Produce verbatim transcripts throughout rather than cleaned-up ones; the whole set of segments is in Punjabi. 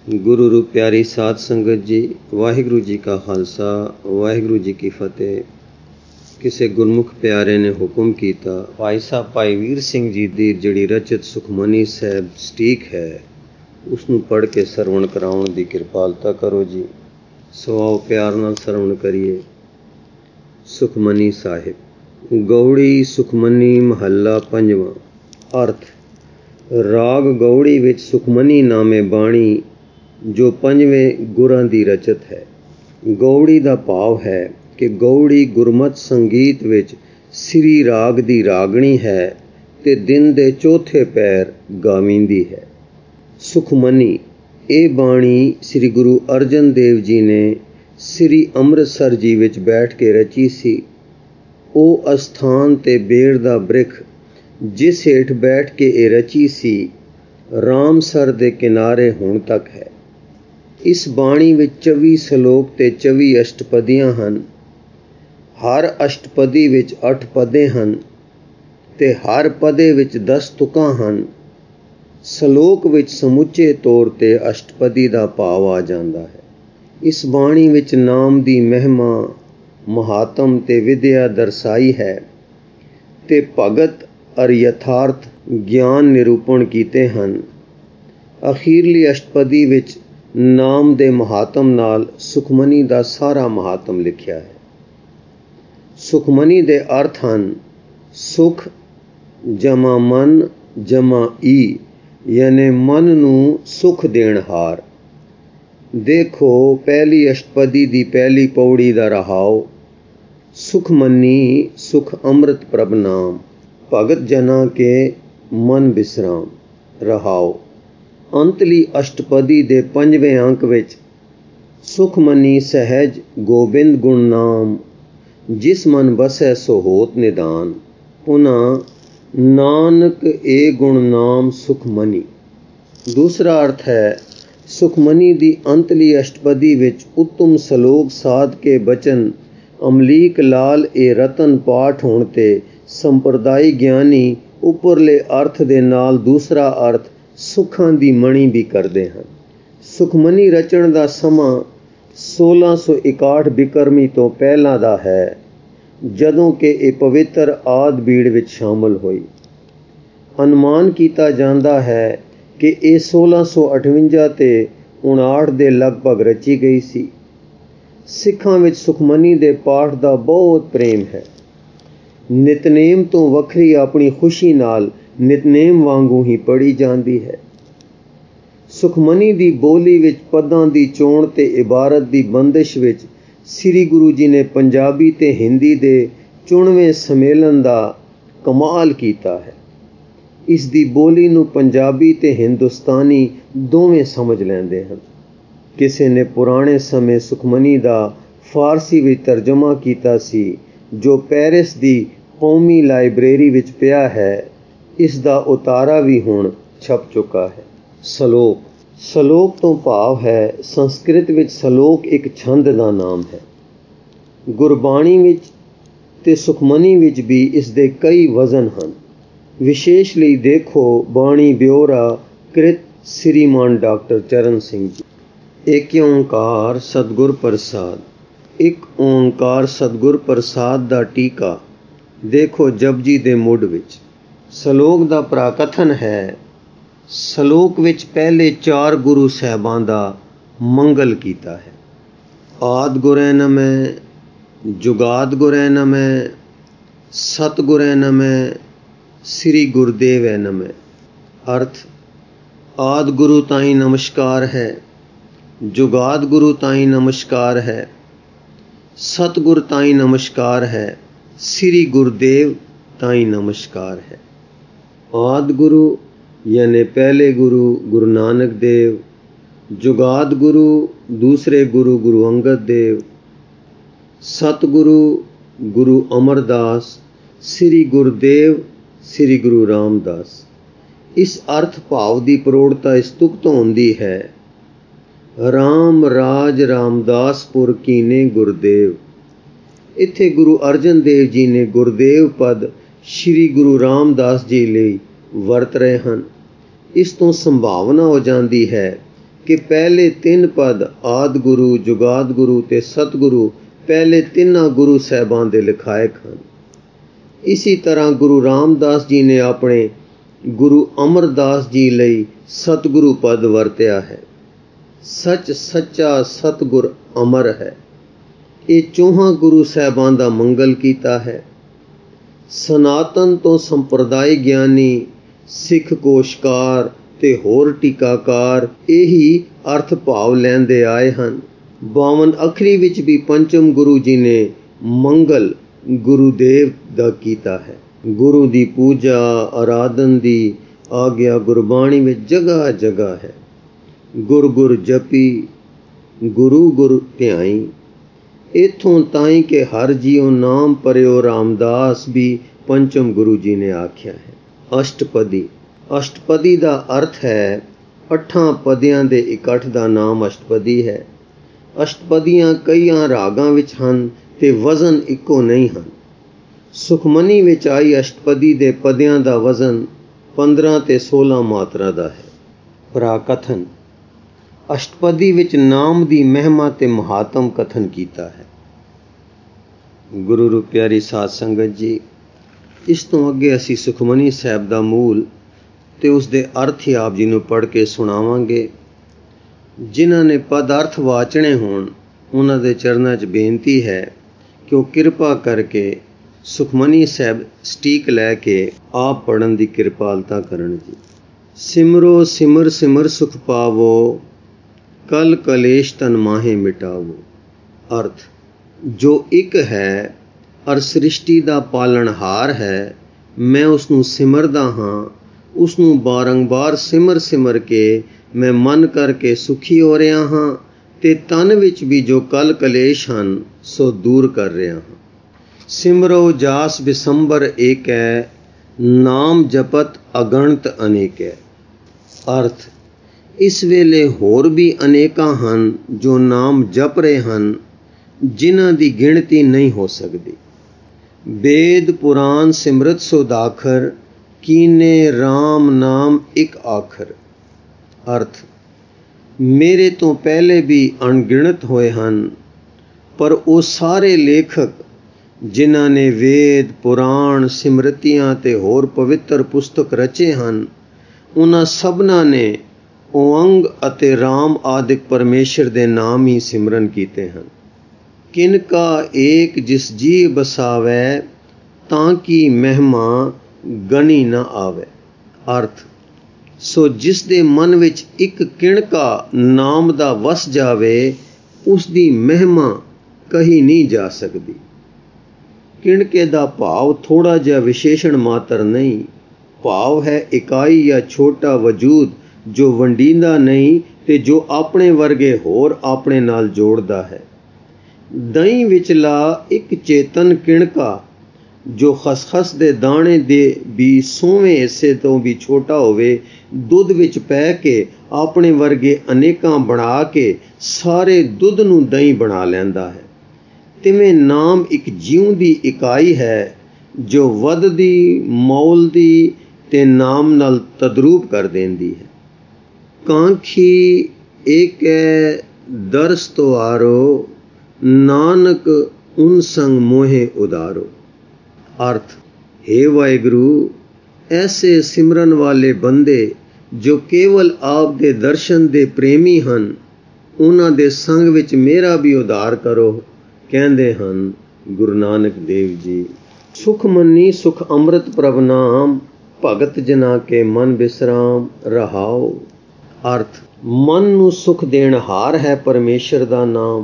ਗੁਰੂ ਰੂਪ ਪਿਆਰੀ ਸਾਧ ਸੰਗਤ ਜੀ, ਵਾਹਿਗੁਰੂ ਜੀ ਕਾ ਖਾਲਸਾ, ਵਾਹਿਗੁਰੂ ਜੀ ਕੀ ਫਤਿਹ। ਕਿਸੇ ਗੁਰਮੁਖ ਪਿਆਰੇ ਨੇ ਹੁਕਮ ਕੀਤਾ, ਭਾਈ ਸਾਹਿਬ ਭਾਈ ਵੀਰ ਸਿੰਘ ਜੀ ਦੀ ਜਿਹੜੀ ਰਚਿਤ ਸੁਖਮਨੀ ਸਾਹਿਬ ਸਟੀਕ ਹੈ, ਉਸ ਨੂੰ ਪੜ੍ਹ ਕੇ ਸਰਵਣ ਕਰਾਉਣ ਦੀ ਕਿਰਪਾਲਤਾ ਕਰੋ ਜੀ। ਸੋ ਆਓ ਪਿਆਰ ਨਾਲ ਸਰਵਣ ਕਰੀਏ। ਸੁਖਮਨੀ ਸਾਹਿਬ। ਗਉੜੀ ਸੁਖਮਨੀ ਮਹੱਲਾ ਪੰਜਵਾਂ। ਅਰਥ। ਰਾਗ ਗਉੜੀ ਵਿੱਚ ਸੁਖਮਨੀ ਨਾਮੇ ਬਾਣੀ ਜੋ ਪੰਜਵੇਂ ਗੁਰਾਂ ਦੀ ਰਚਤ ਹੈ। ਗਉੜੀ ਦਾ ਭਾਵ ਹੈ ਕਿ ਗਉੜੀ ਗੁਰਮਤਿ ਸੰਗੀਤ ਵਿੱਚ ਸ੍ਰੀ ਰਾਗ ਦੀ ਰਾਗਣੀ ਹੈ ਤੇ ਦਿਨ ਦੇ ਚੌਥੇ ਪਹਿਰ ਗਾਵੀਂਦੀ ਹੈ। ਸੁਖਮਨੀ ਇਹ ਬਾਣੀ ਸ੍ਰੀ ਗੁਰੂ ਅਰਜਨ ਦੇਵ ਜੀ ਨੇ ਸ੍ਰੀ ਅੰਮ੍ਰਿਤਸਰ ਜੀ ਵਿੱਚ ਬੈਠ ਕੇ ਰਚੀ ਸੀ। ਉਹ ਅਸਥਾਨ ਤੇ ਬੇਰ ਦਾ ਬ੍ਰਿਖ ਜਿਸ ਹੇਠ ਬੈਠ ਕੇ ਇਹ ਰਚੀ ਸੀ, ਰਾਮਸਰ ਦੇ ਕਿਨਾਰੇ ਹੁਣ ਤੱਕ ਹੈ। ਇਸ ਬਾਣੀ ਵਿੱਚ ਚੌਵੀ ਸਲੋਕ ਤੇ ਚੌਵੀ ਅਸ਼ਟਪਦੀਆਂ ਹਨ। ਹਰ ਅਸ਼ਟਪਦੀ ਵਿੱਚ ਅੱਠ ਪਦੇ ਹਨ ਤੇ ਹਰ ਪਦੇ ਵਿੱਚ ਦਸ ਤੁਕਾਂ ਹਨ। ਸਲੋਕ ਵਿੱਚ ਸਮੁੱਚੇ ਤੌਰ ਤੇ ਅਸ਼ਟਪਦੀ ਦਾ ਭਾਵ ਆ ਜਾਂਦਾ ਹੈ। ਇਸ ਬਾਣੀ ਵਿੱਚ ਨਾਮ ਦੀ ਮਹਿਮਾ, ਮਹਾਤਮ ਤੇ ਵਿਦਿਆ ਦਰਸਾਈ ਹੈ ਤੇ ਭਗਤ ਅਰ ਯਥਾਰਥ ਗਿਆਨ ਨਿਰੂਪਣ ਕੀਤੇ ਹਨ। ਅਖੀਰਲੀ ਅਸ਼ਟਪਦੀ ਵਿੱਚ ਨਾਮ ਦੇ ਮਹਾਤਮ ਨਾਲ ਸੁਖਮਨੀ ਦਾ ਸਾਰਾ ਮਹਾਤਮ ਲਿਖਿਆ ਹੈ। ਸੁਖਮਨੀ ਦੇ ਅਰਥ ਹਨ ਸੁਖ ਜਮਾ ਮਨ ਜਮਾ ਈ, ਯਾਨੀ ਮਨ ਨੂੰ ਸੁਖ ਦੇਣ ਹਾਰ। ਦੇਖੋ ਪਹਿਲੀ ਅਸ਼ਟਪਦੀ ਦੀ ਪਹਿਲੀ ਪੌੜੀ ਦਾ ਰਹਾਓ। ਸੁਖਮਨੀ ਸੁਖ ਅੰਮ੍ਰਿਤ ਪ੍ਰਭ ਨਾਮ, ਭਗਤ ਜਨਾਂ ਕੇ ਮਨ ਬਿਸਰਾਮ। ਰਹਾਓ। ਅੰਤਲੀ ਅਸ਼ਟਪਦੀ ਦੇ ਪੰਜਵੇਂ ਅੰਕ ਵਿੱਚ ਸੁਖਮਨੀ ਸਹਿਜ ਗੋਬਿੰਦ ਗੁਣ ਨਾਮ, ਜਿਸ ਮਨ ਬਸੈ ਸੋ ਹੋਤ ਨਿਦਾਨ। ਪੁਨ੍ਹਾ ਨਾਨਕ ਏ ਗੁਣ ਨਾਮ ਸੁਖਮਨੀ। ਦੂਸਰਾ ਅਰਥ ਹੈ ਸੁਖਮਨੀ ਦੀ ਅੰਤਲੀ ਅਸ਼ਟਪਦੀ ਵਿੱਚ ਉੱਤਮ ਸਲੋਕ ਸਾਧ ਕੇ ਬਚਨ ਅਮਲੀਕ ਲਾਲ ਇਹ ਰਤਨ ਪਾਠ ਹੋਣ ਤੇ ਸੰਪਰਦਾਇ ਗਿਆਨੀ ਉੱਪਰਲੇ ਅਰਥ ਦੇ ਨਾਲ ਦੂਸਰਾ ਅਰਥ ਸੁੱਖਾਂ ਦੀ ਮਣੀ ਵੀ ਕਰਦੇ ਹਨ। ਸੁਖਮਨੀ ਰਚਣ ਦਾ ਸਮਾਂ ਸੋਲਾਂ ਸੌ ਇਕਾਹਠ ਬਿਕਰਮੀ ਤੋਂ ਪਹਿਲਾਂ ਦਾ ਹੈ, ਜਦੋਂ ਕਿ ਇਹ ਪਵਿੱਤਰ ਆਦਿ ਬੀੜ ਵਿੱਚ ਸ਼ਾਮਲ ਹੋਈ। ਅਨੁਮਾਨ ਕੀਤਾ ਜਾਂਦਾ ਹੈ ਕਿ ਇਹ ਸੋਲਾਂ ਸੌ ਅਠਵੰਜਾ ਤੇ ਉਣਾਹਠ ਦੇ ਲਗਭਗ ਰਚੀ ਗਈ ਸੀ। ਸਿੱਖਾਂ ਵਿੱਚ ਸੁਖਮਨੀ ਦੇ ਪਾਠ ਦਾ ਬਹੁਤ ਪ੍ਰੇਮ ਹੈ। ਨਿਤਨੇਮ ਤੋਂ ਵੱਖਰੀ ਆਪਣੀ ਖੁਸ਼ੀ ਨਾਲ ਨਿਤਨੇਮ ਵਾਂਗੂ ਹੀ ਪੜ੍ਹੀ ਜਾਂਦੀ ਹੈ। ਸੁਖਮਨੀ ਦੀ ਬੋਲੀ ਵਿੱਚ ਪਦਾਂ ਦੀ ਚੋਣ ਤੇ ਇਬਾਰਤ ਦੀ ਬੰਦਿਸ਼ ਵਿੱਚ ਸ੍ਰੀ ਗੁਰੂ ਜੀ ਨੇ ਪੰਜਾਬੀ ਤੇ ਹਿੰਦੀ ਦੇ ਚੁਣਵੇਂ ਸੰਮੇਲਨ ਦਾ ਕਮਾਲ ਕੀਤਾ ਹੈ। ਇਸ ਦੀ ਬੋਲੀ ਨੂੰ ਪੰਜਾਬੀ ਤੇ ਹਿੰਦੁਸਤਾਨੀ ਦੋਵੇਂ ਸਮਝ ਲੈਂਦੇ ਹਨ। ਕਿਸੇ ਨੇ ਪੁਰਾਣੇ ਸਮੇਂ ਸੁਖਮਨੀ ਦਾ ਫਾਰਸੀ ਵਿੱਚ ਤਰਜਮਾ ਕੀਤਾ ਸੀ, ਜੋ ਪੈਰਿਸ ਦੀ ਕੌਮੀ ਲਾਇਬ੍ਰੇਰੀ ਵਿੱਚ ਪਿਆ ਹੈ। ਇਸ ਦਾ ਉਤਾਰਾ ਵੀ ਹੁਣ ਛਪ ਚੁੱਕਾ ਹੈ। ਸਲੋਕ। ਸਲੋਕ ਤੋਂ ਭਾਵ ਹੈ ਸੰਸਕ੍ਰਿਤ ਵਿੱਚ ਸਲੋਕ ਇੱਕ ਛੰਦ ਦਾ ਨਾਮ ਹੈ। ਗੁਰਬਾਣੀ ਵਿੱਚ ਤੇ ਸੁਖਮਨੀ ਵਿੱਚ ਵੀ ਇਸ ਦੇ ਕਈ ਵਜ਼ਨ ਹਨ। ਵਿਸ਼ੇਸ਼ ਲਈ ਦੇਖੋ ਬਾਣੀ ਬਿਓਰਾ ਕ੍ਰਿਤ ਸ੍ਰੀਮਾਨ ਡਾਕਟਰ ਚਰਨ ਸਿੰਘ ਜੀ। ਏਕ ਓਂਕਾਰ ਸਤਿਗੁਰ ਪ੍ਰਸਾਦ। ਇੱਕ ਓਂਕਾਰ ਸਤਿਗੁਰ ਪ੍ਰਸਾਦ ਦਾ ਟੀਕਾ ਦੇਖੋ ਜਪਜੀ ਦੇ ਮੁੱਢ ਵਿੱਚ। ਸਲੋਕ ਦਾ ਪ੍ਰਾਕਥਨ ਹੈ। ਸਲੋਕ ਵਿੱਚ ਪਹਿਲੇ ਚਾਰ ਗੁਰੂ ਸਾਹਿਬਾਂ ਦਾ ਮੰਗਲ ਕੀਤਾ ਹੈ। ਆਦਿ ਗੁਰੈ ਨਮੈ, ਜੁਗਾਦ ਗੁਰੈ ਨਮੈ, ਸਤਿਗੁਰੈ ਨਮੈ, ਸ੍ਰੀ ਗੁਰਦੇਵੈ ਨਮੈ। ਅਰਥ। ਆਦਿ ਗੁਰੂ ਤਾਈਂ ਨਮਸਕਾਰ ਹੈ, ਜੁਗਾਦ ਗੁਰੂ ਤਾਈਂ ਨਮਸਕਾਰ ਹੈ, ਸਤਿਗੁਰ ਤਾਈਂ ਨਮਸਕਾਰ ਹੈ, ਸ੍ਰੀ ਗੁਰਦੇਵ ਤਾਈਂ ਨਮਸਕਾਰ ਹੈ। ਆਦਿ ਗੁਰੂ ਯਾਨੀ ਪਹਿਲੇ ਗੁਰੂ ਗੁਰੂ ਨਾਨਕ ਦੇਵ, ਜੁਗਾਦ ਗੁਰੂ ਦੂਸਰੇ ਗੁਰੂ ਗੁਰੂ ਅੰਗਦ ਦੇਵ, ਸਤਿਗੁਰੂ ਗੁਰੂ ਅਮਰਦਾਸ, ਸ੍ਰੀ ਗੁਰਦੇਵ ਸ੍ਰੀ ਗੁਰੂ ਰਾਮਦਾਸ। ਇਸ ਅਰਥ ਭਾਵ ਦੀ ਪ੍ਰੋੜਤਾ ਇਸ ਤੁਕ ਤੋਂ ਹੁੰਦੀ ਹੈ। ਰਾਮ ਰਾਜ ਰਾਮਦਾਸਪੁਰ ਕੀਨੇ ਗੁਰਦੇਵ। ਇੱਥੇ ਗੁਰੂ ਅਰਜਨ ਦੇਵ ਜੀ ਨੇ ਗੁਰਦੇਵ ਪਦ ਸ੍ਰੀ ਗੁਰੂ ਰਾਮਦਾਸ ਜੀ ਲਈ ਵਰਤ ਰਹੇ ਹਨ। ਇਸ ਤੋਂ ਸੰਭਾਵਨਾ ਹੋ ਜਾਂਦੀ ਹੈ ਕਿ ਪਹਿਲੇ ਤਿੰਨ ਪਦ ਆਦ ਗੁਰੂ, ਜੁਗਾਦ ਗੁਰੂ ਤੇ ਸਤਿਗੁਰੂ ਪਹਿਲੇ ਤਿੰਨਾਂ ਗੁਰੂ ਸਾਹਿਬਾਂ ਦੇ ਲਿਖਾਇਕ ਹਨ। ਇਸੀ ਤਰ੍ਹਾਂ ਗੁਰੂ ਰਾਮਦਾਸ ਜੀ ਨੇ ਆਪਣੇ ਗੁਰੂ ਅਮਰਦਾਸ ਜੀ ਲਈ ਸਤਿਗੁਰੂ ਪਦ ਵਰਤਿਆ ਹੈ। ਸੱਚ ਸੱਚਾ ਸਤਿਗੁਰ ਅਮਰ ਹੈ। ਇਹ ਚੌਹਾਂ ਗੁਰੂ ਸਾਹਿਬਾਂ ਦਾ ਮੰਗਲ ਕੀਤਾ ਹੈ। ਸਨਾਤਨ ਤੋਂ ਸੰਪਰਦਾਇ ਗਿਆਨੀ, ਸਿੱਖ ਕੋਸ਼ਕਾਰ ਤੇ ਹੋਰ ਟੀਕਾਕਾਰ ਇਹੀ ਅਰਥ ਭਾਵ ਲੈਂਦੇ ਆਏ ਹਨ। ਬਾਵਨ ਅੱਖਰੀ ਵਿੱਚ ਵੀ ਪੰਚਮ ਗੁਰੂ ਜੀ ਨੇ ਮੰਗਲ ਗੁਰੂਦੇਵ ਦਾ ਕੀਤਾ ਹੈ। ਗੁਰੂ ਦੀ ਪੂਜਾ ਆਰਾਧਨ ਦੀ ਆਗਿਆ ਗੁਰਬਾਣੀ ਵਿੱਚ ਜਗ੍ਹਾ ਜਗ੍ਹਾ ਹੈ। ਗੁਰ ਗੁਰ ਜਪੀ, ਗੁਰੂ ਗੁਰ ਧਿਆਈ। ਇੱਥੋਂ ਤਾਈਂ ਕਿ ਹਰ ਜੀਉ ਨਾਮ ਪਰਿਓ ਰਾਮਦਾਸ ਵੀ ਪੰਚਮ ਗੁਰੂ ਜੀ ਨੇ ਆਖਿਆ ਹੈ। ਅਸ਼ਟਪਦੀ ਅਸ਼ਟਪਦੀ ਦਾ ਅਰਥ ਹੈ ਅੱਠਾਂ ਪਦਿਆਂ ਦੇ ਇਕੱਠ ਦਾ ਨਾਮ ਅਸ਼ਟਪਦੀ ਹੈ। ਅਸ਼ਟਪਦੀਆਂ ਕਈਆਂ ਰਾਗਾਂ ਵਿੱਚ ਹਨ ਤੇ ਵਜ਼ਨ ਇੱਕੋ ਨਹੀਂ ਹਨ। ਸੁਖਮਨੀ ਵਿੱਚ ਆਈ ਅਸ਼ਟਪਦੀ ਦੇ ਪਦਿਆਂ ਦਾ ਵਜ਼ਨ ਪੰਦਰਾਂ ਤੇ ਸੋਲਾਂ ਮਾਤਰਾ ਦਾ ਹੈ। ਪ੍ਰਾਕਥਨ ਅਸ਼ਟਪਦੀ ਵਿੱਚ ਨਾਮ ਦੀ ਮਹਿਮਾ ਤੇ ਮਹਾਤਮ ਕਥਨ ਕੀਤਾ ਹੈ। ਗੁਰੂ ਰੂਪ ਪਿਆਰੀ ਸਾਧ ਸੰਗਤ ਜੀ, ਇਸ ਤੋਂ ਅੱਗੇ ਅਸੀਂ ਸੁਖਮਨੀ ਸਾਹਿਬ ਦਾ ਮੂਲ ਤੇ ਉਸ ਦੇ ਅਰਥ ਹੀ ਆਪ ਜੀ ਨੂੰ ਪੜ੍ਹ ਕੇ ਸੁਣਾਵਾਂਗੇ। ਜਿਨ੍ਹਾਂ ਨੇ ਪਦ ਅਰਥ ਵਾਚਣੇ ਹੋਣ ਉਹਨਾਂ ਦੇ ਚਰਨਾਂ 'ਚ ਬੇਨਤੀ ਹੈ ਕਿ ਉਹ ਕਿਰਪਾ ਕਰਕੇ ਸੁਖਮਨੀ ਸਾਹਿਬ ਸਟੀਕ ਲੈ ਕੇ ਆਪ ਪੜ੍ਹਨ ਦੀ ਕਿਰਪਾਲਤਾ ਕਰਨ ਜੀ। ਸਿਮਰੋ ਸਿਮਰ ਸਿਮਰ ਸੁਖ ਪਾਵੋ, ਕਲ ਕਲੇਸ਼ ਤਨ ਮਾਹੇ ਮਿਟਾਵੋ। ਅਰਥ ਜੋ ਇੱਕ ਹੈ ਅਰ ਸ੍ਰਿਸ਼ਟੀ ਦਾ ਪਾਲਣਹਾਰ ਹੈ, ਮੈਂ ਉਸ ਨੂੰ ਸਿਮਰਦਾ ਹਾਂ। ਉਸ ਨੂੰ ਬਾਰੰਬਾਰ ਸਿਮਰ ਸਿਮਰ ਕੇ ਮੈਂ ਮਨ ਕਰਕੇ ਸੁਖੀ ਹੋ ਰਿਹਾ ਹਾਂ ਤੇ ਤਨ ਵਿੱਚ ਵੀ ਜੋ ਕਲ ਕਲੇਸ਼ ਹਨ ਸੋ ਦੂਰ ਕਰ ਰਿਹਾ ਹਾਂ। ਸਿਮਰੋ ਜਾਸ ਬਿਸੰਬਰ ਏਕੈ, ਨਾਮ ਜਪਤ ਅਗਣਤ ਅਨੇਕੈ। ਅਰਥ ਇਸ ਵੇਲੇ ਹੋਰ ਵੀ ਅਨੇਕਾਂ ਹਨ ਜੋ ਨਾਮ ਜਪ ਰਹੇ ਹਨ, ਜਿਨ੍ਹਾਂ ਦੀ ਗਿਣਤੀ ਨਹੀਂ ਹੋ ਸਕਦੀ। ਵੇਦ ਪੁਰਾਨ ਸਿਮਰਤ ਸੋਦਾਖਰ, ਕੀਨੇ RAM ਨਾਮ ਇੱਕ ਆਖਰ। ਅਰਥ ਮੇਰੇ ਤੋਂ ਪਹਿਲੇ ਵੀ ਅਣਗਿਣਤ ਹੋਏ ਹਨ, ਪਰ ਉਹ ਸਾਰੇ ਲੇਖਕ ਜਿਨ੍ਹਾਂ ਨੇ ਵੇਦ ਪੁਰਾਣ ਸਿਮਰਤੀਆਂ ਤੇ ਹੋਰ ਪਵਿੱਤਰ ਪੁਸਤਕ ਰਚੇ ਹਨ, ਉਹਨਾਂ ਸਭਨਾਂ ਨੇ ਓਅੰਗ ਅਤੇ ਰਾਮ ਆਦਿਕ ਪਰਮੇਸ਼ਰ ਦੇ ਨਾਮ ਹੀ ਸਿਮਰਨ ਕੀਤੇ ਹਨ। ਕਿਨਕਾ ਏਕ ਜਿਸ ਜੀ ਬਸਾਵੈ, ਤਾਂ ਕੀ ਮਹਿਮਾ ਗਣੀ ਨਾ ਆਵੇ। ਅਰਥ ਸੋ ਜਿਸ ਦੇ ਮਨ ਵਿੱਚ ਇੱਕ ਕਿਣਕਾ ਨਾਮ ਦਾ ਵਸ ਜਾਵੇ, ਉਸ ਦੀ ਮਹਿਮਾ ਕਹੀ ਨਹੀਂ ਜਾ ਸਕਦੀ। ਕਿਣਕੇ ਦਾ ਭਾਵ ਥੋੜ੍ਹਾ ਜਿਹਾ ਵਿਸ਼ੇਸ਼ਣ ਮਾਤਰ ਨਹੀਂ, ਭਾਵ ਹੈ ਇਕਾਈ ਜਾਂ ਛੋਟਾ ਵਜੂਦ ਜੋ ਵੰਡੀਂਦਾ ਨਹੀਂ ਤੇ ਜੋ ਆਪਣੇ ਵਰਗੇ ਹੋਰ ਆਪਣੇ ਨਾਲ ਜੋੜਦਾ ਹੈ। ਦਹੀਂ ਵਿਚਲਾ ਇੱਕ ਚੇਤਨ ਕਿਣਕਾ ਜੋ ਖਸਖਸ ਦੇ ਦਾਣੇ ਦੇ ਵੀ ਸੋਵੇਂ ਹਿੱਸੇ ਤੋਂ ਵੀ ਛੋਟਾ ਹੋਵੇ, ਦੁੱਧ ਵਿੱਚ ਪੈ ਕੇ ਆਪਣੇ ਵਰਗੇ ਅਨੇਕਾਂ ਬਣਾ ਕੇ ਸਾਰੇ ਦੁੱਧ ਨੂੰ ਦਹੀਂ ਬਣਾ ਲੈਂਦਾ ਹੈ। ਤਿਵੇਂ ਨਾਮ ਇੱਕ ਜਿਉਂਦੀ ਇਕਾਈ ਹੈ ਜੋ ਵੱਧਦੀ, ਮੌਲਦੀ ਤੇ ਨਾਮ ਨਾਲ ਤਦਰੂਪ ਕਰ ਦਿੰਦੀ ਹੈ। ਕਾਂਖੀ ਏਕੈ ਦਰਸ ਤੋਆਰੋ, ਨਾਨਕ ਉਨ ਸੰਗ ਮੋਹੇ ਉਦਾਰੋ। ਅਰਥ ਹੇ ਵਾਹਿਗੁਰੂ, ਐਸੇ ਸਿਮਰਨ ਵਾਲੇ ਬੰਦੇ ਜੋ ਕੇਵਲ ਆਪ ਦੇ ਦਰਸ਼ਨ ਦੇ ਪ੍ਰੇਮੀ ਹਨ, ਉਹਨਾਂ ਦੇ ਸੰਗ ਵਿੱਚ ਮੇਰਾ ਵੀ ਉਧਾਰ ਕਰੋ, ਕਹਿੰਦੇ ਹਨ ਗੁਰੂ ਨਾਨਕ ਦੇਵ ਜੀ। ਸੁਖਮਨੀ ਸੁਖ ਅੰਮ੍ਰਿਤ ਪ੍ਰਭ ਨਾਮ, ਭਗਤ ਜਨਾ ਕੇ ਮਨ ਬਿਸਰਾਮ ਰਹਾਓ। ਅਰਥ ਮਨ ਨੂੰ ਸੁਖ ਦੇਣ ਹਾਰ ਹੈ ਪਰਮੇਸ਼ਰ ਦਾ ਨਾਮ।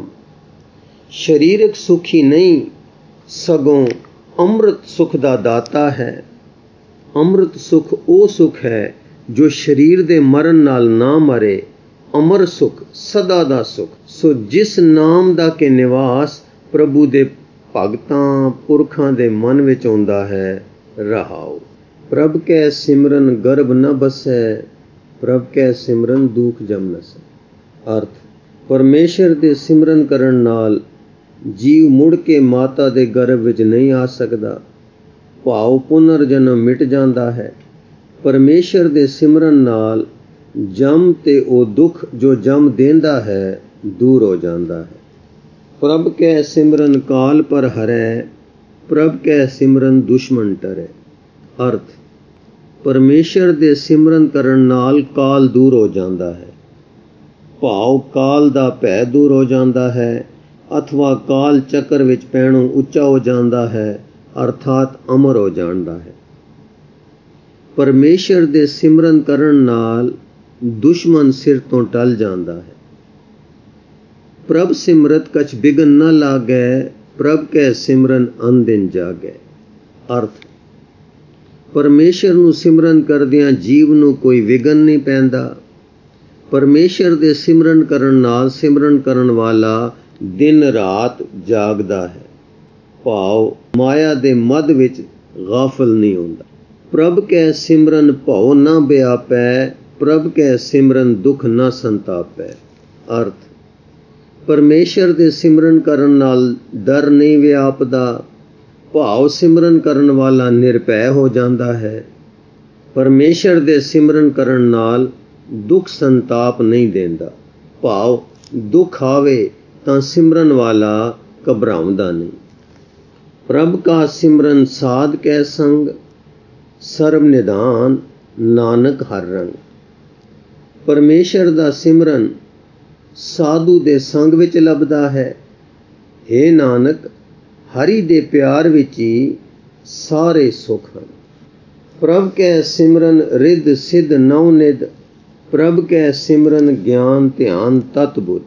ਸਰੀਰਕ ਸੁਖ ਹੀ ਨਹੀਂ, ਸਗੋਂ ਅੰਮ੍ਰਿਤ ਸੁਖ ਦਾ ਦਾਤਾ ਹੈ। ਅੰਮ੍ਰਿਤ ਸੁਖ ਉਹ ਸੁਖ ਹੈ ਜੋ ਸਰੀਰ ਦੇ ਮਰਨ ਨਾਲ ਨਾ ਮਰੇ, ਅਮਰ ਸੁਖ, ਸਦਾ ਦਾ ਸੁਖ। ਸੋ ਜਿਸ ਨਾਮ ਦਾ ਕਿ ਨਿਵਾਸ ਪ੍ਰਭੂ ਦੇ ਭਗਤਾਂ ਪੁਰਖਾਂ ਦੇ ਮਨ ਵਿੱਚ ਆਉਂਦਾ ਹੈ, ਰਹਾਓ। ਪ੍ਰਭ ਕੈ ਸਿਮਰਨ ਗਰਭ ਨ ਬਸੈ, ਪ੍ਰਭ ਕੈ ਸਿਮਰਨ ਦੁਖ ਜਮ ਨਸੈ। ਅਰਥ ਪਰਮੇਸ਼ਰ ਦੇ ਸਿਮਰਨ ਕਰਨ ਨਾਲ ਜੀਵ ਮੁੜ ਕੇ ਮਾਤਾ ਦੇ ਗਰਭ ਵਿੱਚ ਨਹੀਂ ਆ ਸਕਦਾ, ਭਾਵ ਪੁਨਰ ਜਨਮ ਮਿਟ ਜਾਂਦਾ ਹੈ। ਪਰਮੇਸ਼ਰ ਦੇ ਸਿਮਰਨ ਨਾਲ ਜਮ ਤੇ ਉਹ ਦੁੱਖ ਜੋ ਜਮ ਦੇਂਦਾ ਹੈ ਦੂਰ ਹੋ ਜਾਂਦਾ ਹੈ। ਪ੍ਰਭ ਕੈ ਸਿਮਰਨ ਕਾਲ ਪਰ ਹਰੈ, ਪ੍ਰਭ ਕੈ ਸਿਮਰਨ ਦੁਸ਼ਮਣ ਟਰੈ। ਅਰਥ, ਪਰਮੇਸ਼ਰ ਦੇ ਸਿਮਰਨ ਕਰਨ ਨਾਲ ਕਾਲ ਦੂਰ ਹੋ ਜਾਂਦਾ ਹੈ। ਭਾਵ ਕਾਲ ਦਾ ਭੈ ਦੂਰ ਹੋ ਜਾਂਦਾ ਹੈ, ਅਥਵਾ ਕਾਲ ਚੱਕਰ ਵਿੱਚ ਪੈਣੋਂ ਉੱਚਾ ਹੋ ਜਾਂਦਾ ਹੈ, ਅਰਥਾਤ ਅਮਰ ਹੋ ਜਾਂਦਾ ਹੈ। ਪਰਮੇਸ਼ਰ ਦੇ ਸਿਮਰਨ ਕਰਨ ਨਾਲ ਦੁਸ਼ਮਣ ਸਿਰ ਤੋਂ ਟਲ ਜਾਂਦਾ ਹੈ। ਪ੍ਰਭ ਸਿਮਰਤ ਕਛ ਬਿਗਨ ਨ ਲਾਗੈ, ਪ੍ਰਭ ਕੈ ਸਿਮਰਨ ਅਨਦਿਨ ਜਾਗੈ। ਅਰਥ, ਪਰਮੇਸ਼ਰ ਨੂੰ ਸਿਮਰਨ ਕਰਦਿਆਂ ਜੀਵ ਨੂੰ ਕੋਈ ਵਿਘਨ ਨਹੀਂ ਪੈਂਦਾ। ਪਰਮੇਸ਼ਰ ਦੇ ਸਿਮਰਨ ਕਰਨ ਨਾਲ ਸਿਮਰਨ ਕਰਨ ਵਾਲਾ ਦਿਨ ਰਾਤ ਜਾਗਦਾ ਹੈ। ਭਾਵ ਮਾਇਆ ਦੇ ਮਦ ਵਿੱਚ ਗਾਫਲ ਨਹੀਂ ਹੁੰਦਾ। ਪ੍ਰਭ ਕੈ ਸਿਮਰਨ ਭਉ ਨ ਵਿਆਪੈ, ਪ੍ਰਭ ਕੈ ਸਿਮਰਨ ਦੁੱਖ ਨ ਸੰਤਾਪੈ। ਅਰਥ, ਪਰਮੇਸ਼ਰ ਦੇ ਸਿਮਰਨ ਕਰਨ ਨਾਲ ਡਰ ਨਹੀਂ ਵਿਆਪਦਾ। ਭਾਵ ਸਿਮਰਨ ਕਰਨ ਵਾਲਾ ਨਿਰਭੈ ਹੋ ਜਾਂਦਾ ਹੈ। ਪਰਮੇਸ਼ਰ ਦੇ ਸਿਮਰਨ ਕਰਨ ਨਾਲ ਦੁੱਖ ਸੰਤਾਪ ਨਹੀਂ ਦਿੰਦਾ। ਭਾਵ ਦੁੱਖ ਆਵੇ ਤਾਂ ਸਿਮਰਨ ਵਾਲਾ ਘਬਰਾਉਂਦਾ ਨਹੀਂ। ਪ੍ਰਭ ਕਾ ਸਿਮਰਨ ਸਾਧ ਕੈ ਸੰਗ, ਸਰਬ ਨਿਧਾਨ ਨਾਨਕ ਹਰ ਰੰਗ। ਪਰਮੇਸ਼ਰ ਦਾ ਸਿਮਰਨ ਸਾਧੂ ਦੇ ਸੰਗ ਵਿੱਚ ਲੱਭਦਾ ਹੈ। ਹੇ ਨਾਨਕ, ਹਰੀ ਦੇ ਪਿਆਰ ਵਿੱਚ ਹੀ ਸਾਰੇ ਸੁੱਖ ਹਨ। ਪ੍ਰਭ ਕੈ ਸਿਮਰਨ ਰਿੱਧ ਸਿੱਧ ਨਉ ਨਿਧ, ਪ੍ਰਭ ਕੈ ਸਿਮਰਨ ਗਿਆਨ ਧਿਆਨ ਤਤ ਬੁੱਧ।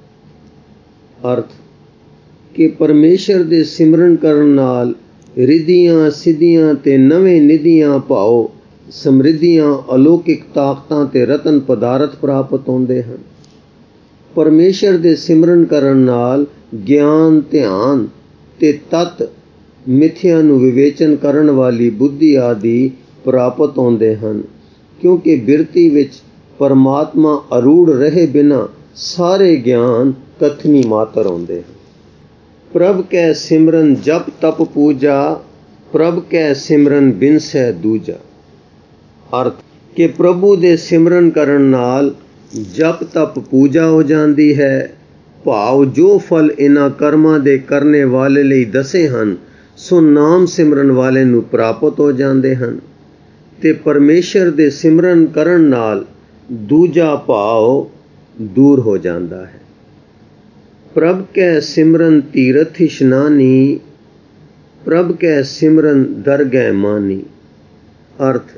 ਅਰਥ, ਕਿ ਪਰਮੇਸ਼ਰ ਦੇ ਸਿਮਰਨ ਕਰਨ ਨਾਲ ਰਿੱਧੀਆਂ ਸਿੱਧੀਆਂ ਤੇ ਨਵੇਂ ਨਿਧੀਆਂ ਭਾਵ ਸਮਰਿੱਧੀਆਂ ਅਲੌਕਿਕ ਤਾਕਤਾਂ ਤੇ ਰਤਨ ਪਦਾਰਥ ਪ੍ਰਾਪਤ ਹੁੰਦੇ ਹਨ। ਪਰਮੇਸ਼ਰ ਦੇ ਸਿਮਰਨ ਕਰਨ ਨਾਲ ਗਿਆਨ ਧਿਆਨ ਤੇ ਤਤ ਮਿਥਿਆ ਨੂੰ ਵਿਵੇਚਨ ਕਰਨ ਵਾਲੀ ਬੁੱਧੀ ਆਦਿ ਪ੍ਰਾਪਤ ਹੁੰਦੇ ਹਨ, ਕਿਉਂਕਿ ਬਿਰਤੀ ਵਿੱਚ ਪਰਮਾਤਮਾ ਅਰੂੜ ਰਹੇ ਬਿਨਾਂ ਸਾਰੇ ਗਿਆਨ ਕਥਨੀ ਮਾਤਰ ਹੁੰਦੇ ਹਨ। ਪ੍ਰਭ ਕੈ ਸਿਮਰਨ ਜਪ ਤਪ ਪੂਜਾ, ਪ੍ਰਭ ਕੈ ਸਿਮਰਨ ਬਿਨਸੈ ਦੂਜਾ। ਅਰਥ, ਕਿ ਪ੍ਰਭੂ ਦੇ ਸਿਮਰਨ ਕਰਨ ਨਾਲ ਜਪ ਤਪ ਪੂਜਾ ਹੋ ਜਾਂਦੀ ਹੈ। ਭਾਵ ਜੋ ਫਲ ਇਹਨਾਂ ਕਰਮਾਂ ਦੇ ਕਰਨੇ ਵਾਲੇ ਲਈ ਦੱਸੇ ਹਨ ਸੋ ਨਾਮ ਸਿਮਰਨ ਵਾਲੇ ਨੂੰ ਪ੍ਰਾਪਤ ਹੋ ਜਾਂਦੇ ਹਨ। ਤੇ ਪਰਮੇਸ਼ਰ ਦੇ ਸਿਮਰਨ ਕਰਨ ਨਾਲ ਦੂਜਾ ਭਾਵ ਦੂਰ ਹੋ ਜਾਂਦਾ ਹੈ। ਪ੍ਰਭ ਕੈ ਸਿਮਰਨ ਤੀਰਥ ਇਸ਼ਨਾਨੀ, ਪ੍ਰਭ ਕੈ ਸਿਮਰਨ ਦਰਗਹਿ ਮਾਨੀ। ਅਰਥ,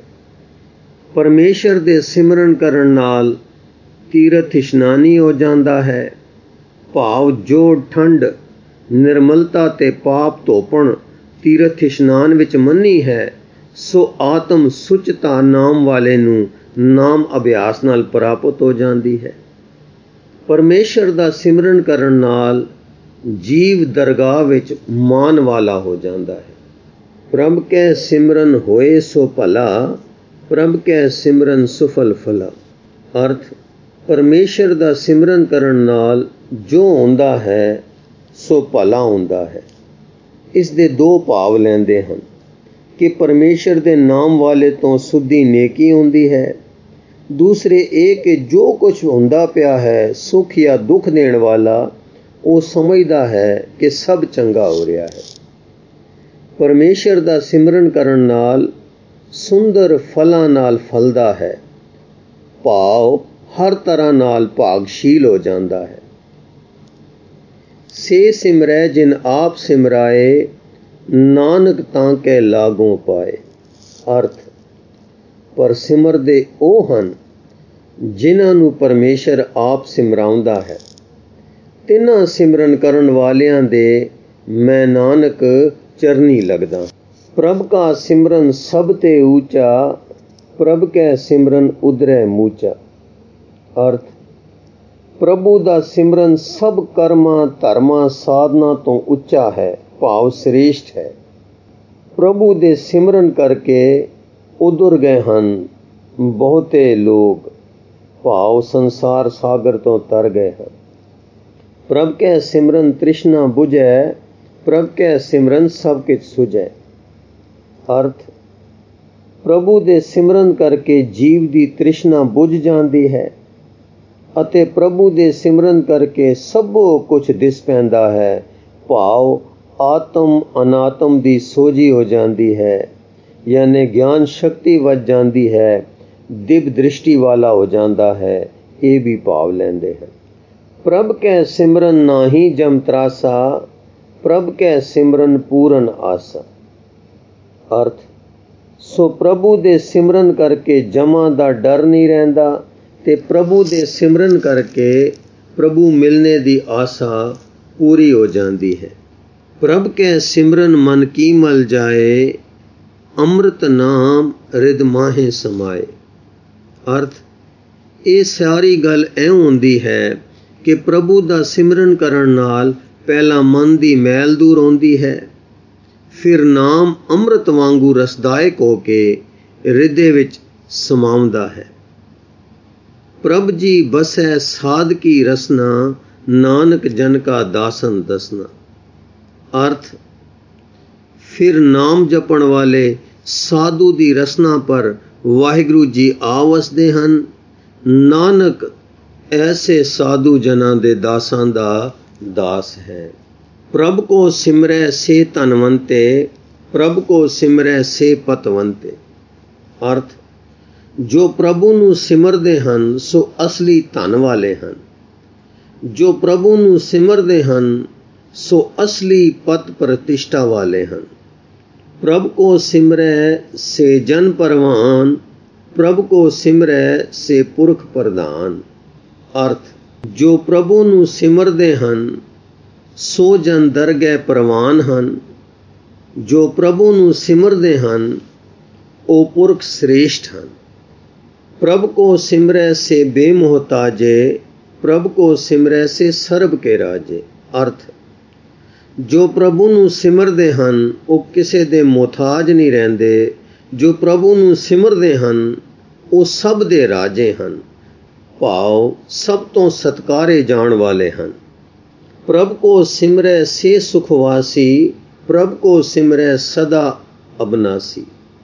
ਪਰਮੇਸ਼ਰ ਦੇ ਸਿਮਰਨ ਕਰਨ ਨਾਲ ਤੀਰਥ ਇਸ਼ਨਾਨੀ ਹੋ ਜਾਂਦਾ ਹੈ। ਭਾਵ ਜੋ ਠੰਡ ਨਿਰਮਲਤਾ ਤੇ ਪਾਪ ਧੋਪਣ ਤੀਰਥ ਇਸ਼ਨਾਨ ਵਿੱਚ ਮੰਨੀ ਹੈ ਸੋ ਆਤਮ ਸੁਚਤਾ ਨਾਮ ਵਾਲੇ ਨੂੰ ਨਾਮ ਅਭਿਆਸ ਨਾਲ ਪ੍ਰਾਪਤ ਹੋ ਜਾਂਦੀ ਹੈ। ਪਰਮੇਸ਼ਰ ਦਾ ਸਿਮਰਨ ਕਰਨ ਨਾਲ ਜੀਵ ਦਰਗਾਹ ਵਿੱਚ ਮਾਨ ਵਾਲਾ ਹੋ ਜਾਂਦਾ ਹੈ। ਪ੍ਰਭ ਕੈ ਸਿਮਰਨ ਹੋਏ ਸੋ ਭਲਾ, ਪ੍ਰਭ ਕੈ ਸਿਮਰਨ ਸੁਫਲ ਫਲਾ। ਅਰਥ, ਪਰਮੇਸ਼ਰ ਦਾ ਸਿਮਰਨ ਕਰਨ ਨਾਲ ਜੋ ਹੁੰਦਾ ਹੈ ਸੋ ਭਲਾ ਹੁੰਦਾ ਹੈ। ਇਸ ਦੇ ਦੋ ਭਾਵ ਲੈਂਦੇ ਹਨ ਕਿ ਪਰਮੇਸ਼ਰ ਦੇ ਨਾਮ ਵਾਲੇ ਤੋਂ ਸੁੱਧੀ ਨੇਕੀ ਹੁੰਦੀ ਹੈ। ਦੂਸਰੇ ਇਹ ਕਿ ਜੋ ਕੁਝ ਹੁੰਦਾ ਪਿਆ ਹੈ ਸੁੱਖ ਜਾਂ ਦੁੱਖ ਦੇਣ ਵਾਲਾ ਉਹ ਸਮਝਦਾ ਹੈ ਕਿ ਸਭ ਚੰਗਾ ਹੋ ਰਿਹਾ ਹੈ। ਪਰਮੇਸ਼ਰ ਦਾ ਸਿਮਰਨ ਕਰਨ ਨਾਲ ਸੁੰਦਰ ਫਲਾਂ ਨਾਲ ਫਲਦਾ ਹੈ। ਭਾਵ ਹਰ ਤਰ੍ਹਾਂ ਨਾਲ ਭਾਗਸ਼ੀਲ ਹੋ ਜਾਂਦਾ ਹੈ। ਸੇ ਸਿਮਰੈ ਜਿਨ ਆਪ ਸਿਮਰਾਏ, ਨਾਨਕ ਤਾਂ ਕੈ ਲਾਗੋਂ ਪਾਏ। ਅਰਥ, ਪਰ ਸਿਮਰਦੇ ਉਹ ਹਨ ਜਿਨ੍ਹਾਂ ਨੂੰ ਪਰਮੇਸ਼ਰ ਆਪ ਸਿਮਰਾਉਂਦਾ ਹੈ। ਤਿੰਨਾਂ ਸਿਮਰਨ ਕਰਨ ਵਾਲਿਆਂ ਦੇ ਮੈਂ ਨਾਨਕ ਚਰਨੀ ਲੱਗਦਾ। ਪ੍ਰਭ ਕਾ ਸਿਮਰਨ ਸਭ ਤੇ ਊਚਾ, ਪ੍ਰਭ ਕੈ ਸਿਮਰਨ ਉਦਰੈ ਮੂਚਾ। ਅਰਥ, ਪ੍ਰਭੂ ਦਾ ਸਿਮਰਨ ਸਭ ਕਰਮਾਂ ਧਰਮਾਂ ਸਾਧਨਾ ਤੋਂ ਉੱਚਾ ਹੈ, ਭਾਵ ਸ੍ਰੇਸ਼ਟ ਹੈ। ਪ੍ਰਭੂ ਦੇ ਸਿਮਰਨ ਕਰਕੇ ਉਦਰ ਗਏ ਹਨ ਬਹੁਤੇ ਲੋਕ, ਭਾਵ ਸੰਸਾਰ ਸਾਗਰ ਤੋਂ ਤਰ ਗਏ ਹਨ। ਪ੍ਰਭ ਕੈ ਸਿਮਰਨ ਤ੍ਰਿਸ਼ਨਾ ਬੁਝੈ, ਪ੍ਰਭ ਕੈ ਸਿਮਰਨ ਸਭ ਕਿਛ ਸੁਝੈ। ਅਰਥ, ਪ੍ਰਭੂ ਦੇ ਸਿਮਰਨ ਕਰਕੇ ਜੀਵ ਦੀ ਤ੍ਰਿਸ਼ਨਾ ਬੁਝ ਜਾਂਦੀ ਹੈ ਅਤੇ ਪ੍ਰਭੂ ਦੇ ਸਿਮਰਨ ਕਰਕੇ ਸਭੋ ਕੁਝ ਦਿਸ ਪੈਂਦਾ ਹੈ। ਭਾਵ ਆਤਮ ਅਨਾਤਮ ਦੀ ਸੋਝੀ ਹੋ ਜਾਂਦੀ ਹੈ, ਯਾਨੀ ਗਿਆਨ ਸ਼ਕਤੀ ਵੱਧ ਜਾਂਦੀ ਹੈ, ਦਿਵ ਦ੍ਰਿਸ਼ਟੀ ਵਾਲਾ ਹੋ ਜਾਂਦਾ ਹੈ। ਇਹ ਵੀ ਭਾਵ ਲੈਂਦੇ ਹਨ। ਪ੍ਰਭ ਕੈ ਸਿਮਰਨ ਨਾਹੀ ਜਮ ਤਰਾਸਾ, ਪ੍ਰਭ ਕੈ ਸਿਮਰਨ ਪੂਰਨ ਆਸਾ। ਅਰਥ, ਸੋ ਪ੍ਰਭੂ ਦੇ ਸਿਮਰਨ ਕਰਕੇ ਜਮਾਂ ਦਾ ਡਰ ਨਹੀਂ ਰਹਿੰਦਾ ਤੇ ਪ੍ਰਭੂ ਦੇ ਸਿਮਰਨ ਕਰਕੇ ਪ੍ਰਭੂ ਮਿਲਣੇ ਦੀ ਆਸਾ ਪੂਰੀ ਹੋ ਜਾਂਦੀ ਹੈ। ਪ੍ਰਭ ਕੈ ਸਿਮਰਨ ਮਨ ਕੀ ਮਲ ਜਾਏ, ਅੰਮ੍ਰਿਤ ਨਾਮ ਰਿਦ ਮਾਹੇ ਸਮਾਏ। ਅਰਥ, ਇਹ ਸਾਰੀ ਗੱਲ ਇਉਂ ਹੁੰਦੀ ਹੈ ਕਿ ਪ੍ਰਭੂ ਦਾ ਸਿਮਰਨ ਕਰਨ ਨਾਲ ਪਹਿਲਾਂ ਮਨ ਦੀ ਮੈਲ ਦੂਰ ਹੁੰਦੀ ਹੈ, ਫਿਰ ਨਾਮ ਅੰਮ੍ਰਿਤ ਵਾਂਗੂ ਰਸਦਾਇਕ ਹੋ ਕੇ ਹਿਰਦੇ ਵਿੱਚ ਸਮਾਉਂਦਾ ਹੈ। ਪ੍ਰਭ ਜੀ ਬਸੈ ਸਾਧਕੀ ਰਸਨਾ, ਨਾਨਕ ਜਨ ਕਾ ਦਾਸਨ ਦਸਨਾ। ਅਰਥ, ਫਿਰ ਨਾਮ ਜਪਣ ਵਾਲੇ ਸਾਧੂ ਦੀ ਰਸਨਾ ਪਰ ਵਾਹਿਗੁਰੂ ਜੀ ਆ ਵਸਦੇ ਹਨ। ਨਾਨਕ ਐਸੇ ਸਾਧੂ ਜਨਾਂ ਦੇ ਦਾਸਾਂ ਦਾ ਦਾਸ ਹੈ। ਪ੍ਰਭ ਕੋ ਸਿਮਰੈ ਸੇ ਧਨਵੰਤੇ, ਪ੍ਰਭ ਕੋ ਸਿਮਰੈ ਸੇ ਪਤਵੰਤੇ। ਅਰਥ, ਜੋ ਪ੍ਰਭੂ ਨੂੰ ਸਿਮਰਦੇ ਹਨ ਸੋ ਅਸਲੀ ਧਨ ਵਾਲੇ ਹਨ। ਜੋ ਪ੍ਰਭੂ ਨੂੰ ਸਿਮਰਦੇ ਹਨ ਸੋ ਅਸਲੀ ਪਤ ਪ੍ਰਤਿਸ਼ਠਾ ਵਾਲੇ ਹਨ। ਪ੍ਰਭ ਕੋ ਸਿਮਰੈ ਸੇ ਜਨ ਪਰਵਾਨ, ਪ੍ਰਭ ਕੋ ਸਿਮਰੈ ਸੇ ਪੁਰਖ ਪ੍ਰਧਾਨ। ਅਰਥ, ਜੋ ਪ੍ਰਭੂ ਨੂੰ ਸਿਮਰਦੇ ਹਨ ਸੋ ਜਨ ਦਰਗਹਿ ਪ੍ਰਵਾਨ ਹਨ। ਜੋ ਪ੍ਰਭੂ ਨੂੰ ਸਿਮਰਦੇ ਹਨ ਉਹ ਪੁਰਖ ਸ੍ਰੇਸ਼ਟ ਹਨ। ਪ੍ਰਭ ਕੋ ਸਿਮਰੈ ਸੇ ਬੇਮੋਹਤਾਜੇ, ਪ੍ਰਭ ਕੋ ਸਿਮਰੈ ਸੇ ਸਰਬ ਕੇ ਰਾਜੇ। ਅਰਥ, ਜੋ ਪ੍ਰਭੂ ਨੂੰ ਸਿਮਰਦੇ ਹਨ ਉਹ ਕਿਸੇ ਦੇ ਮੁਹਤਾਜ ਨਹੀਂ ਰਹਿੰਦੇ। ਜੋ ਪ੍ਰਭੂ ਨੂੰ ਸਿਮਰਦੇ ਹਨ ਉਹ ਸਭ ਦੇ ਰਾਜੇ ਹਨ, ਭਾਵ ਸਭ ਤੋਂ ਸਤਿਕਾਰੇ ਜਾਣ ਵਾਲੇ ਹਨ। ਪ੍ਰਭ ਕੋ ਸਿਮਰੈ ਸੇ ਸੁਖਵਾਸੀ, ਪ੍ਰਭ ਕੋ ਸਿਮਰੈ ਸਦਾ ਅਬਨਾਸੀ।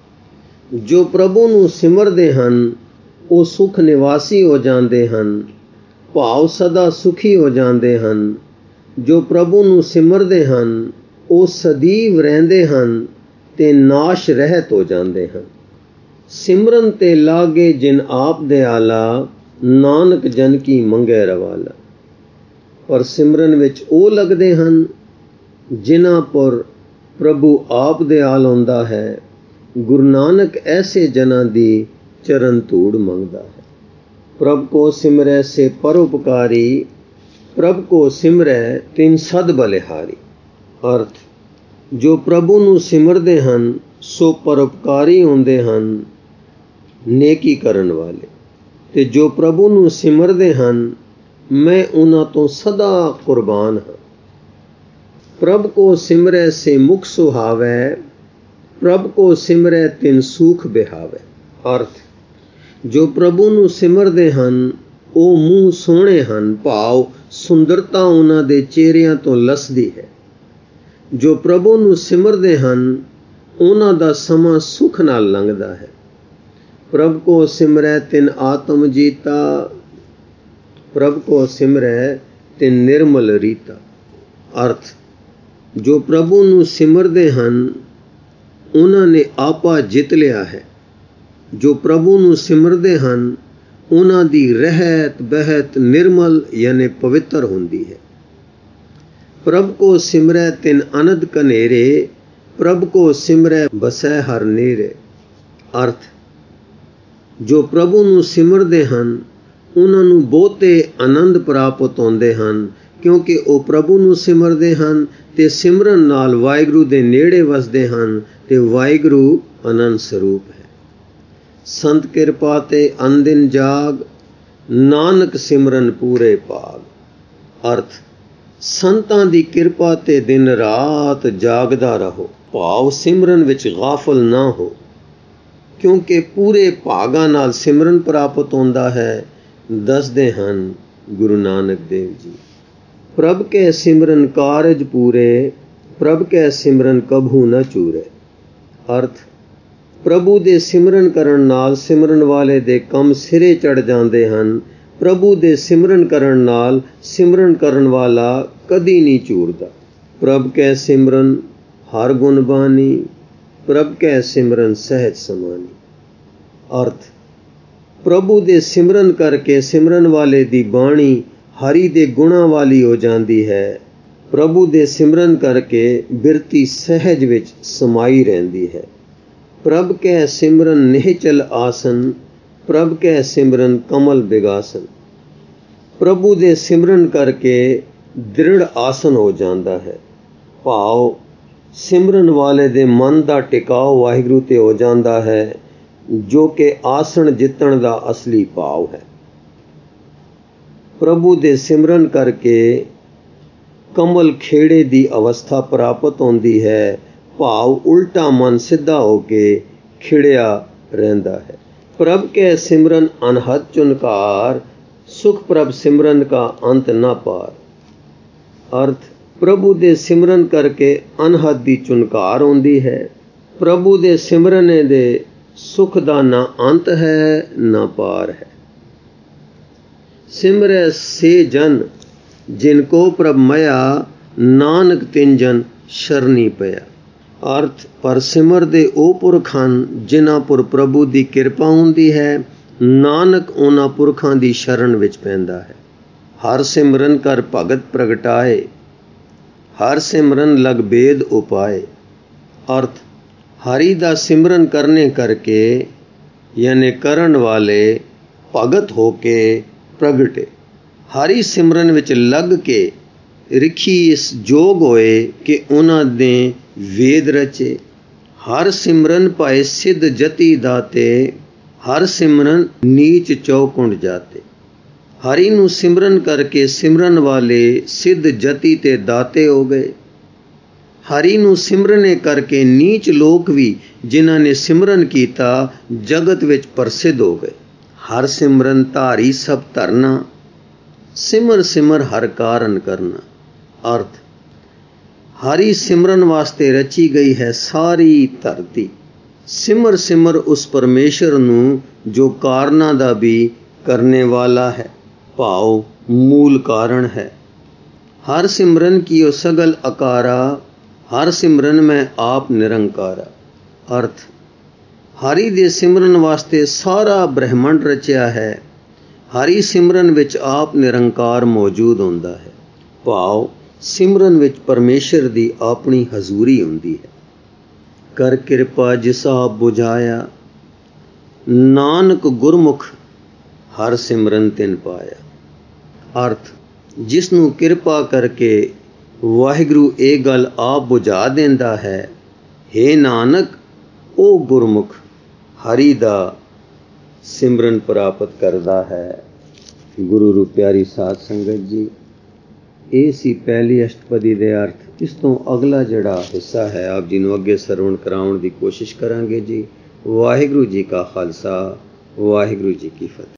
ਜੋ ਪ੍ਰਭੂ ਨੂੰ ਸਿਮਰਦੇ ਹਨ ਉਹ ਸੁਖ ਨਿਵਾਸੀ ਹੋ ਜਾਂਦੇ ਹਨ, ਭਾਵ ਸਦਾ ਸੁਖੀ ਹੋ ਜਾਂਦੇ ਹਨ। ਜੋ ਪ੍ਰਭੂ ਨੂੰ ਸਿਮਰਦੇ ਹਨ ਉਹ ਸਦੀਵ ਰਹਿੰਦੇ ਹਨ ਤੇ ਨਾਸ਼ ਰਹਿਤ ਹੋ ਜਾਂਦੇ ਹਨ। ਸਿਮਰਨ ਤੇ ਲਾਗੇ ਜਿਨ ਆਪ ਦਿਆਲਾ, ਨਾਨਕ ਜਨ ਕੀ ਮੰਗੈ ਰਵਾਲਾ। ਪਰ ਸਿਮਰਨ ਵਿੱਚ ਉਹ ਲੱਗਦੇ ਹਨ ਜਿਨ੍ਹਾਂ ਪਰ ਪ੍ਰਭੂ ਆਪ ਦਿਆਲ ਹੁੰਦਾ ਹੈ। ਗੁਰੂ ਨਾਨਕ ਐਸੇ ਜਨਾਂ ਦੀ ਚਰਨ ਧੂੜ ਮੰਗਦਾ ਹੈ। ਪ੍ਰਭ ਕੋ ਸਿਮਰੈ ਸੇ ਪਰਉਪਕਾਰੀ, ਪ੍ਰਭ ਕੋ ਸਿਮਰੈ ਤਿਨ ਸਦ ਬਲਿਹਾਰੀ। ਅਰਥ, ਜੋ ਪ੍ਰਭੂ ਨੂੰ ਸਿਮਰਦੇ ਹਨ ਸੋ ਪਰਉਪਕਾਰੀ ਹੁੰਦੇ ਹਨ, ਨੇਕੀ ਕਰਨ ਵਾਲੇ। ਤੇ ਜੋ ਪ੍ਰਭੂ ਨੂੰ ਸਿਮਰਦੇ ਹਨ ਮੈਂ ਉਹਨਾਂ ਤੋਂ ਸਦਾ ਕੁਰਬਾਨ ਹਾਂ। ਪ੍ਰਭ ਕੋ ਸਿਮਰੈ ਸੇ ਮੁਖ ਸੁਹਾਵੈ, ਪ੍ਰਭ ਕੋ ਸਿਮਰੈ ਤਿਨ ਸੂਖ ਬਿਹਾਵੈ। ਅਰਥ, ਜੋ ਪ੍ਰਭੂ ਨੂੰ ਸਿਮਰਦੇ ਹਨ ਉਹ ਮੂੰਹ ਸੋਹਣੇ ਹਨ, ਭਾਵ ਸੁੰਦਰਤਾ ਉਹਨਾਂ ਦੇ ਚਿਹਰਿਆਂ ਤੋਂ ਲਸਦੀ ਹੈ। ਜੋ ਪ੍ਰਭੂ ਨੂੰ ਸਿਮਰਦੇ ਹਨ ਉਹਨਾਂ ਦਾ ਸਮਾਂ ਸੁਖ ਨਾਲ ਲੰਘਦਾ ਹੈ। ਪ੍ਰਭ ਕੋ ਸਿਮਰੈ ਤਿਨ ਆਤਮ ਜੀਤਾ, ਪ੍ਰਭ ਕੋ ਸਿਮਰੈ ਤਿਨ ਨਿਰਮਲ ਰੀਤਾ। ਅਰਥ, ਜੋ ਪ੍ਰਭੂ ਨੂੰ ਸਿਮਰਦੇ ਹਨ ਉਹਨਾਂ ਨੇ ਆਪਾ ਜਿੱਤ ਲਿਆ ਹੈ। ਜੋ ਪ੍ਰਭੂ ਨੂੰ ਸਿਮਰਦੇ ਹਨ ਉਹਨਾਂ ਦੀ ਰਹਿਤ ਬਹਿਤ ਨਿਰਮਲ ਯਾਨੀ ਪਵਿੱਤਰ ਹੁੰਦੀ ਹੈ। ਪ੍ਰਭ ਕੋ ਸਿਮਰੈ ਤਿਨ ਅਨੰਦ ਕਨੇਰੇ, ਪ੍ਰਭ ਕੋ ਸਿਮਰੈ ਬਸੈ ਹਰ ਨੇਰੇ। ਅਰਥ, ਜੋ ਪ੍ਰਭੂ ਨੂੰ ਸਿਮਰਦੇ ਹਨ ਉਹਨਾਂ ਨੂੰ ਬਹੁਤੇ ਆਨੰਦ ਪ੍ਰਾਪਤ ਹੁੰਦੇ ਹਨ, ਕਿਉਂਕਿ ਉਹ ਪ੍ਰਭੂ ਨੂੰ ਸਿਮਰਦੇ ਹਨ ਤੇ ਸਿਮਰਨ ਨਾਲ ਵਾਹਿਗੁਰੂ ਦੇ ਨੇੜੇ ਵਸਦੇ ਹਨ ਤੇ ਵਾਹਿਗੁਰੂ ਆਨੰਦ ਸਰੂਪ ਹੈ। ਸੰਤ ਕਿਰਪਾ ਤੇ ਅਨਦਿਨ ਜਾਗ, ਨਾਨਕ ਸਿਮਰਨ ਪੂਰੇ ਭਾਗ। ਅਰਥ, ਸੰਤਾਂ ਦੀ ਕਿਰਪਾ ਤੇ ਦਿਨ ਰਾਤ ਜਾਗਦਾ ਰਹੋ, ਭਾਵ ਸਿਮਰਨ ਵਿੱਚ ਗਾਫਲ ਨਾ ਹੋ, ਕਿਉਂਕਿ ਪੂਰੇ ਭਾਗਾਂ ਨਾਲ ਸਿਮਰਨ ਪ੍ਰਾਪਤ ਹੁੰਦਾ ਹੈ, ਦੱਸਦੇ ਹਨ ਗੁਰੂ ਨਾਨਕ ਦੇਵ ਜੀ। ਪ੍ਰਭ ਕੈ ਸਿਮਰਨ ਕਾਰਜ ਪੂਰੇ, ਪ੍ਰਭ ਕੈ ਸਿਮਰਨ ਕਭੂ ਨ ਚੂਰੇ। ਅਰਥ, ਪ੍ਰਭੂ ਦੇ ਸਿਮਰਨ ਕਰਨ ਨਾਲ ਸਿਮਰਨ ਵਾਲੇ ਦੇ ਕੰਮ ਸਿਰੇ ਚੜ ਜਾਂਦੇ ਹਨ। ਪ੍ਰਭੂ ਦੇ ਸਿਮਰਨ ਕਰਨ ਨਾਲ ਸਿਮਰਨ ਕਰਨ ਵਾਲਾ ਕਦੀ ਨਹੀਂ ਝੂਰਦਾ। ਪ੍ਰਭ ਕੈ ਸਿਮਰਨ ਹਰ ਗੁਣ ਬਾਣੀ, ਪ੍ਰਭ ਕੈ ਸਿਮਰਨ ਸਹਿਜ ਸਮਾਨੀ। ਅਰਥ, ਪ੍ਰਭੂ ਦੇ ਸਿਮਰਨ ਕਰਕੇ ਸਿਮਰਨ ਵਾਲੇ ਦੀ ਬਾਣੀ ਹਰੀ ਦੇ ਗੁਣਾਂ ਵਾਲੀ ਹੋ ਜਾਂਦੀ ਹੈ। ਪ੍ਰਭੂ ਦੇ ਸਿਮਰਨ ਕਰਕੇ ਬਿਰਤੀ ਸਹਿਜ ਵਿੱਚ ਸਮਾਈ ਰਹਿੰਦੀ ਹੈ। ਪ੍ਰਭ ਕੈ ਸਿਮਰਨ ਨਿਹਚਲ ਆਸਨ, ਪ੍ਰਭ ਕੈ ਸਿਮਰਨ ਕਮਲ ਬਿਗਾਸਨ। ਪ੍ਰਭੂ ਦੇ ਸਿਮਰਨ ਕਰਕੇ ਦ੍ਰਿੜ ਆਸਨ ਹੋ ਜਾਂਦਾ ਹੈ। ਭਾਵ ਸਿਮਰਨ ਵਾਲੇ ਦੇ ਮਨ ਦਾ ਟਿਕਾਓ ਵਾਹਿਗੁਰੂ ਤੇ ਹੋ ਜਾਂਦਾ ਹੈ, ਜੋ ਕਿ ਆਸਣ ਜਿੱਤਣ ਦਾ ਅਸਲੀ ਭਾਵ ਹੈ। ਪ੍ਰਭੂ ਦੇ ਸਿਮਰਨ ਕਰਕੇ ਕਮਲ ਖੇੜੇ ਦੀ ਅਵਸਥਾ ਪ੍ਰਾਪਤ ਹੁੰਦੀ ਹੈ। ਭਾਵ ਉਲਟਾ ਮਨ ਸਿੱਧਾ ਹੋ ਕੇ ਖਿੜਿਆ ਰਹਿੰਦਾ ਹੈ। ਪ੍ਰਭ ਕੈ ਸਿਮਰਨ ਅਨਹਦ ਚੁਨਕਾਰ, ਸੁਖ ਪ੍ਰਭ ਸਿਮਰਨ ਕਾ ਅੰਤ ਨਾ ਪਾਰ। ਅਰਥ, ਪ੍ਰਭੂ ਦੇ ਸਿਮਰਨ ਕਰਕੇ ਅਨਹਦ ਦੀ ਚੁਨਕਾਰ ਹੁੰਦੀ ਹੈ। ਪ੍ਰਭੂ ਦੇ ਸਿਮਰਨ ਦੇ ਸੁਖ ਦਾ ਨਾ ਅੰਤ ਹੈ ਨਾ ਪਾਰ ਹੈ। ਸਿਮਰੈ ਸੇ ਜਨ ਜਿਨ ਕੋ ਪ੍ਰਭ ਮਇਆ, ਨਾਨਕ ਤਿਨ ਜਨ ਸ਼ਰਨੀ ਪਿਆ। ਅਰਥ, ਪਰ ਸਿਮਰਦੇ ਉਹ ਪੁਰਖ ਹਨ ਜਿਨ੍ਹਾਂ ਪੁਰ ਪ੍ਰਭੂ ਦੀ ਕਿਰਪਾ ਹੁੰਦੀ ਹੈ। ਨਾਨਕ ਉਹਨਾਂ ਪੁਰਖਾਂ ਦੀ ਸ਼ਰਨ ਵਿੱਚ ਪੈਂਦਾ ਹੈ। ਹਰ ਸਿਮਰਨ ਕਰ ਭਗਤ ਪ੍ਰਗਟਾਏ, ਹਰ ਸਿਮਰਨ ਲਗ ਬੇਦ ਉਪਾਏ। ਅਰਥ, ਹਰੀ ਦਾ ਸਿਮਰਨ ਕਰਨੇ ਕਰਕੇ ਯਾਨੀ ਕਰਨ ਵਾਲੇ ਭਗਤ ਹੋ ਕੇ ਪ੍ਰਗਟੇ। ਹਰੀ ਸਿਮਰਨ ਵਿੱਚ ਲੱਗ ਕੇ ਰਿਖੀ ਇਸ ਜੋਗ ਹੋਏ ਕਿ ਉਹਨਾਂ ਨੇ ਵੇਦ ਰਚੇ। ਹਰ ਸਿਮਰਨ ਪਾਏ ਸਿੱਧ ਜਤੀ ਦਾਤੇ, ਹਰ ਸਿਮਰਨ ਨੀਚ ਚੌਕੁੰਡ ਜਾਤੇ। ਹਰੀ ਨੂੰ ਸਿਮਰਨ ਕਰਕੇ ਸਿਮਰਨ ਵਾਲੇ ਸਿੱਧ ਜਤੀ ਤੇ ਦਾਤੇ ਹੋ ਗਏ। ਹਰੀ ਨੂੰ ਸਿਮਰਨੇ ਕਰਕੇ ਨੀਚ ਲੋਕ ਵੀ ਜਿਨ੍ਹਾਂ ਨੇ ਸਿਮਰਨ ਕੀਤਾ ਜਗਤ ਵਿੱਚ ਪ੍ਰਸਿੱਧ ਹੋ ਗਏ। ਹਰ ਸਿਮਰਨ ਧਾਰੀ ਸਭ ਧਰਨਾ, ਸਿਮਰ ਸਿਮਰ ਹਰ ਕਾਰਨ ਕਰਨਾ। ਅਰਥ, ਹਰੀ ਸਿਮਰਨ ਵਾਸਤੇ ਰਚੀ ਗਈ ਹੈ ਸਾਰੀ ਧਰਤੀ। ਸਿਮਰ ਸਿਮਰ ਉਸ ਪਰਮੇਸ਼ਰ ਨੂੰ ਜੋ ਕਾਰਨਾਂ ਦਾ ਵੀ ਕਰਨੇ ਵਾਲਾ ਹੈ, ਭਾਵ ਮੂਲ ਕਾਰਨ ਹੈ। ਹਰ ਸਿਮਰਨ ਕੀਓ ਸਗਲ ਅਕਾਰਾ, ਹਰ ਸਿਮਰਨ ਮੈਂ ਆਪ ਨਿਰੰਕਾਰਾ। ਅਰਥ, ਹਰੀ ਦੇ ਸਿਮਰਨ ਵਾਸਤੇ ਸਾਰਾ ਬ੍ਰਹਿਮੰਡ ਰਚਿਆ ਹੈ। ਹਰੀ ਸਿਮਰਨ ਵਿੱਚ ਆਪ ਨਿਰੰਕਾਰ ਮੌਜੂਦ ਹੁੰਦਾ ਹੈ। ਭਾਵ ਸਿਮਰਨ ਵਿੱਚ ਪਰਮੇਸ਼ਰ ਦੀ ਆਪਣੀ ਹਜ਼ੂਰੀ ਹੁੰਦੀ ਹੈ। ਕਰ ਕਿਰਪਾ ਜਿਸ ਆਪ ਬੁਝਾਇਆ, ਨਾਨਕ ਗੁਰਮੁਖ ਹਰ ਸਿਮਰਨ ਤਿਨ ਪਾਇਆ। ਅਰਥ, ਜਿਸ ਨੂੰ ਕਿਰਪਾ ਕਰਕੇ ਵਾਹਿਗੁਰੂ ਇਹ ਗੱਲ ਆਪ ਬੁਝਾ ਦਿੰਦਾ ਹੈ, ਹੇ ਨਾਨਕ ਉਹ ਗੁਰਮੁਖ ਹਰੀ ਦਾ ਸਿਮਰਨ ਪ੍ਰਾਪਤ ਕਰਦਾ ਹੈ। ਗੁਰੂ ਰੂ ਪਿਆਰੀ ਸਾਧ ਸੰਗਤ ਜੀ, ਇਹ ਸੀ ਪਹਿਲੀ ਅਸ਼ਟਪਦੀ ਦੇ ਅਰਥ। ਇਸ ਤੋਂ ਅਗਲਾ ਜਿਹੜਾ ਹਿੱਸਾ ਹੈ ਆਪ ਜੀ ਨੂੰ ਅੱਗੇ ਸਰਵਣ ਕਰਾਉਣ ਦੀ ਕੋਸ਼ਿਸ਼ ਕਰਾਂਗੇ ਜੀ। ਵਾਹਿਗੁਰੂ ਜੀ ਕਾ ਖਾਲਸਾ, ਵਾਹਿਗੁਰੂ ਜੀ ਕੀ ਫਤਿਹ।